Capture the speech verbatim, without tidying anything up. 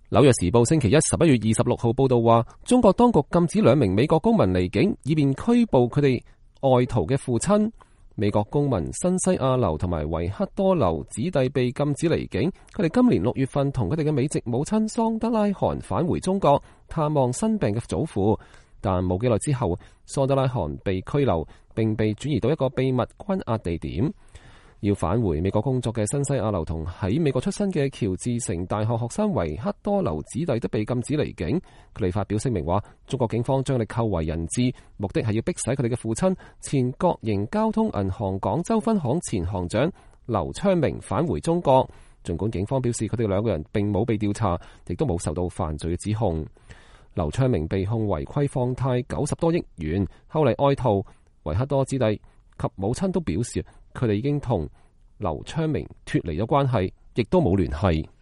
紐約時報星期一十一月二十六號報道話，中國當局禁止兩名美國公民離境，以便拘捕佢哋外逃嘅父親。美國公民新西亞樓同埋維克多樓子弟被禁止離境，佢哋今年六月份同佢哋嘅美籍母親桑德拉罕返回中國探望生病嘅祖父，但冇幾耐之後，桑德拉罕被拘留並被轉移到一個秘密關押地點。要返回美國工作嘅新西亞樓同喺美國出生嘅喬治城大學學生維克多樓子弟都被禁止離境。佢哋發表聲明話，中國警方將力扣為人質，目的係要迫使佢哋嘅父親前國營交通銀行廣州分行前行長劉昌明返回中國。儘管警方表示佢哋兩個人並冇被調查，亦都冇受到犯罪嘅指控。劉昌明被控違規放貸九十多億元，後嚟外逃。維克多子弟及母親都表示，佢哋已經同劉昌明脫離咗關係，亦都冇聯繫。